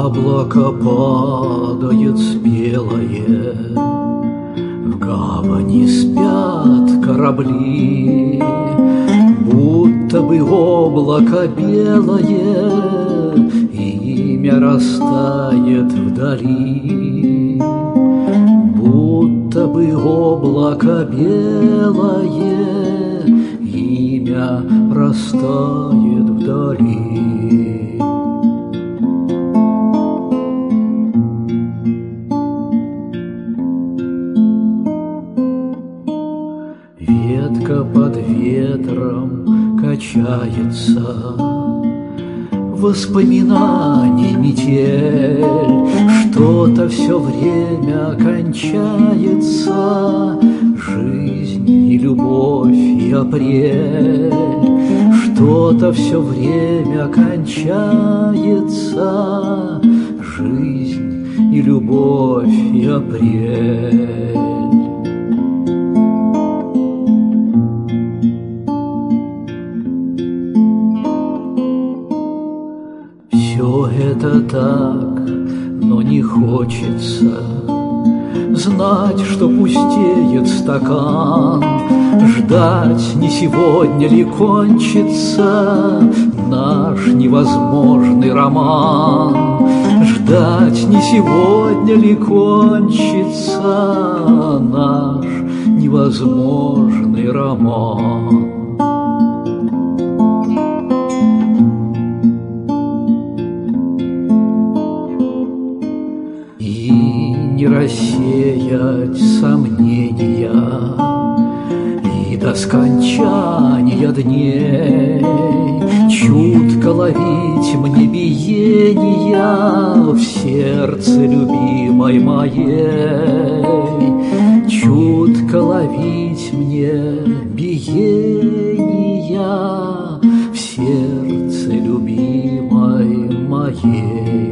Яблоко падает спелое, в гавани спят корабли, будто бы облако белое, имя растает вдали. Будто бы облако белое, имя растает вдали. Ветка под ветром качается, воспоминаний метель, что-то все время кончается, жизнь и любовь и апрель, что-то все время кончается, жизнь и любовь и апрель. Все это так, но не хочется знать, что пустеет стакан, ждать, не сегодня ли кончится наш невозможный роман, ждать, не сегодня ли кончится наш невозможный роман. Не рассеять сомнения и до скончания дней, чутко ловить мне биения в сердце любимой моей, чутко ловить мне биения в сердце любимой моей.